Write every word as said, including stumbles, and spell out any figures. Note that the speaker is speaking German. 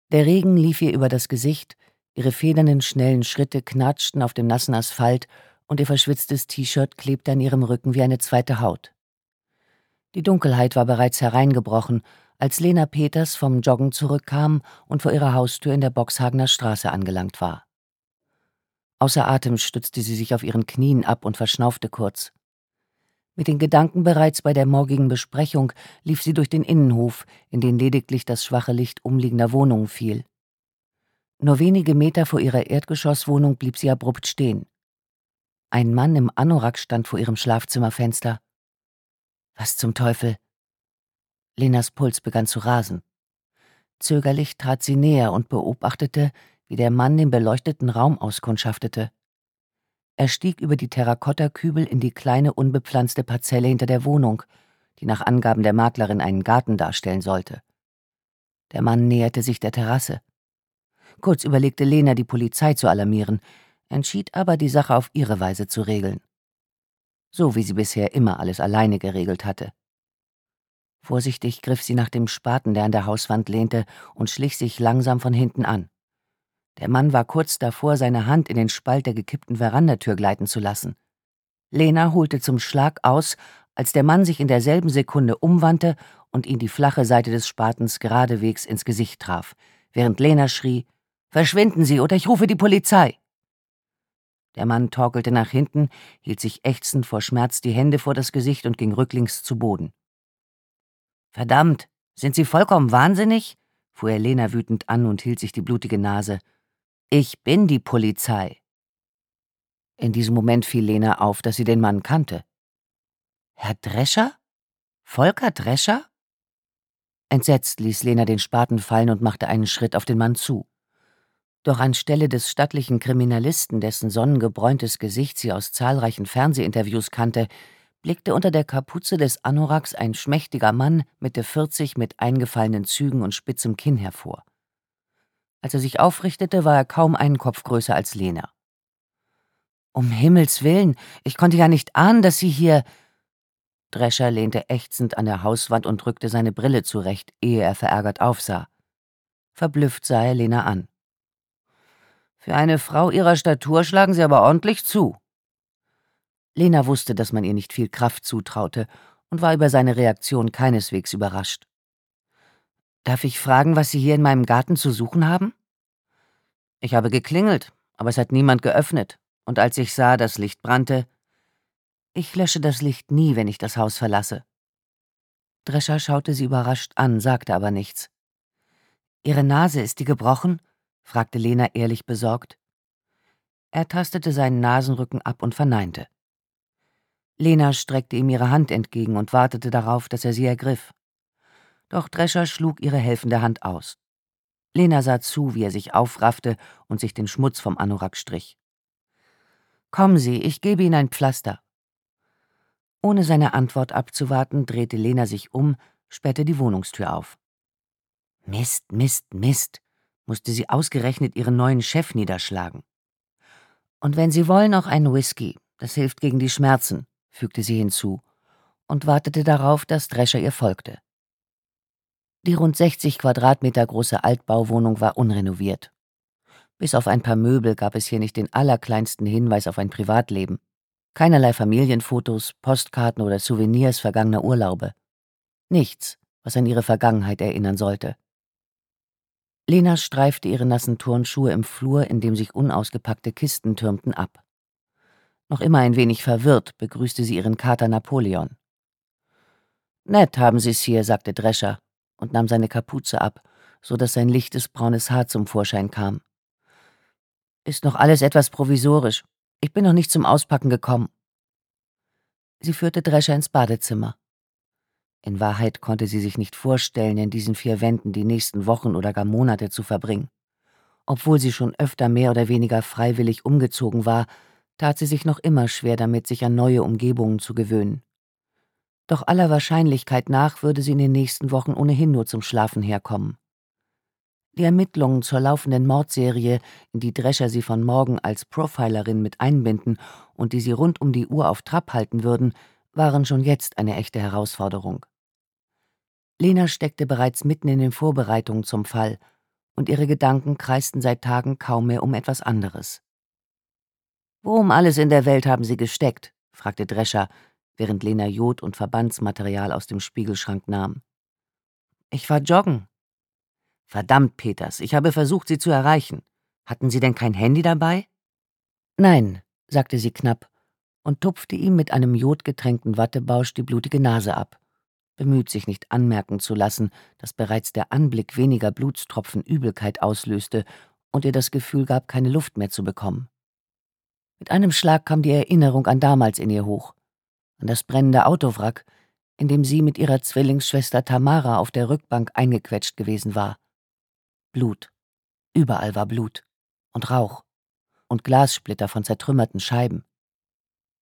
Der Regen lief ihr über das Gesicht, ihre federnden, schnellen Schritte knatschten auf dem nassen Asphalt und ihr verschwitztes T-Shirt klebte an ihrem Rücken wie eine zweite Haut. Die Dunkelheit war bereits hereingebrochen, als Lena Peters vom Joggen zurückkam und vor ihrer Haustür in der Boxhagener Straße angelangt war. Außer Atem stützte sie sich auf ihren Knien ab und verschnaufte kurz. Mit den Gedanken bereits bei der morgigen Besprechung lief sie durch den Innenhof, in den lediglich das schwache Licht umliegender Wohnungen fiel. Nur wenige Meter vor ihrer Erdgeschosswohnung blieb sie abrupt stehen. Ein Mann im Anorak stand vor ihrem Schlafzimmerfenster. Was zum Teufel? Lenas Puls begann zu rasen. Zögerlich trat sie näher und beobachtete, wie der Mann den beleuchteten Raum auskundschaftete. Er stieg über die Terrakottakübel in die kleine, unbepflanzte Parzelle hinter der Wohnung, die nach Angaben der Maklerin einen Garten darstellen sollte. Der Mann näherte sich der Terrasse. Kurz überlegte Lena, die Polizei zu alarmieren, entschied aber, die Sache auf ihre Weise zu regeln. So wie sie bisher immer alles alleine geregelt hatte. Vorsichtig griff sie nach dem Spaten, der an der Hauswand lehnte, und schlich sich langsam von hinten an. Der Mann war kurz davor, seine Hand in den Spalt der gekippten Verandatür gleiten zu lassen. Lena holte zum Schlag aus, als der Mann sich in derselben Sekunde umwandte und ihn die flache Seite des Spatens geradewegs ins Gesicht traf, während Lena schrie: »Verschwinden Sie, oder ich rufe die Polizei!« Der Mann torkelte nach hinten, hielt sich ächzend vor Schmerz die Hände vor das Gesicht und ging rücklings zu Boden. »Verdammt, sind Sie vollkommen wahnsinnig?« fuhr er Lena wütend an und hielt sich die blutige Nase. »Ich bin die Polizei.« In diesem Moment fiel Lena auf, dass sie den Mann kannte. »Herr Drescher? Volker Drescher?« Entsetzt ließ Lena den Spaten fallen und machte einen Schritt auf den Mann zu. Doch anstelle des stattlichen Kriminalisten, dessen sonnengebräuntes Gesicht sie aus zahlreichen Fernsehinterviews kannte, blickte unter der Kapuze des Anoraks ein schmächtiger Mann, Mitte vierzig, mit eingefallenen Zügen und spitzem Kinn hervor. Als er sich aufrichtete, war er kaum einen Kopf größer als Lena. »Um Himmels Willen, ich konnte ja nicht ahnen, dass Sie hier...« Drescher lehnte ächzend an der Hauswand und rückte seine Brille zurecht, ehe er verärgert aufsah. Verblüfft sah er Lena an. »Für eine Frau Ihrer Statur schlagen Sie aber ordentlich zu.« Lena wusste, dass man ihr nicht viel Kraft zutraute und war über seine Reaktion keineswegs überrascht. »Darf ich fragen, was Sie hier in meinem Garten zu suchen haben?« »Ich habe geklingelt, aber es hat niemand geöffnet. Und als ich sah, das Licht brannte...« »Ich lösche das Licht nie, wenn ich das Haus verlasse.« Drescher schaute sie überrascht an, sagte aber nichts. »Ihre Nase, ist die gebrochen?« fragte Lena ehrlich besorgt. Er tastete seinen Nasenrücken ab und verneinte. Lena streckte ihm ihre Hand entgegen und wartete darauf, dass er sie ergriff. Doch Drescher schlug ihre helfende Hand aus. Lena sah zu, wie er sich aufraffte und sich den Schmutz vom Anorak strich. »Kommen Sie, ich gebe Ihnen ein Pflaster.« Ohne seine Antwort abzuwarten, drehte Lena sich um, sperrte die Wohnungstür auf. Mist, Mist, Mist, musste sie ausgerechnet ihren neuen Chef niederschlagen. »Und wenn Sie wollen, auch einen Whisky, das hilft gegen die Schmerzen«, fügte sie hinzu und wartete darauf, dass Drescher ihr folgte. Die rund sechzig Quadratmeter große Altbauwohnung war unrenoviert. Bis auf ein paar Möbel gab es hier nicht den allerkleinsten Hinweis auf ein Privatleben. Keinerlei Familienfotos, Postkarten oder Souvenirs vergangener Urlaube. Nichts, was an ihre Vergangenheit erinnern sollte. Lena streifte ihre nassen Turnschuhe im Flur, in dem sich unausgepackte Kisten türmten, ab. Noch immer ein wenig verwirrt begrüßte sie ihren Kater Napoleon. »Nett haben Sie's hier«, sagte Drescher und nahm seine Kapuze ab, so dass sein lichtes braunes Haar zum Vorschein kam. »Ist noch alles etwas provisorisch. Ich bin noch nicht zum Auspacken gekommen.« Sie führte Drescher ins Badezimmer. In Wahrheit konnte sie sich nicht vorstellen, in diesen vier Wänden die nächsten Wochen oder gar Monate zu verbringen. Obwohl sie schon öfter mehr oder weniger freiwillig umgezogen war, tat sie sich noch immer schwer damit, sich an neue Umgebungen zu gewöhnen. Doch aller Wahrscheinlichkeit nach würde sie in den nächsten Wochen ohnehin nur zum Schlafen herkommen. Die Ermittlungen zur laufenden Mordserie, in die Drescher sie von morgen als Profilerin mit einbinden und die sie rund um die Uhr auf Trab halten würden, waren schon jetzt eine echte Herausforderung. Lena steckte bereits mitten in den Vorbereitungen zum Fall und ihre Gedanken kreisten seit Tagen kaum mehr um etwas anderes. »Wo um alles in der Welt haben Sie gesteckt?« fragte Drescher, während Lena Jod und Verbandsmaterial aus dem Spiegelschrank nahm. »Ich war joggen.« »Verdammt, Peters, ich habe versucht, Sie zu erreichen. Hatten Sie denn kein Handy dabei?« »Nein«, sagte sie knapp und tupfte ihm mit einem jodgetränkten Wattebausch die blutige Nase ab, bemüht, sich nicht anmerken zu lassen, dass bereits der Anblick weniger Blutstropfen Übelkeit auslöste und ihr das Gefühl gab, keine Luft mehr zu bekommen. Mit einem Schlag kam die Erinnerung an damals in ihr hoch, an das brennende Autowrack, in dem sie mit ihrer Zwillingsschwester Tamara auf der Rückbank eingequetscht gewesen war. Blut. Überall war Blut. Und Rauch. Und Glassplitter von zertrümmerten Scheiben.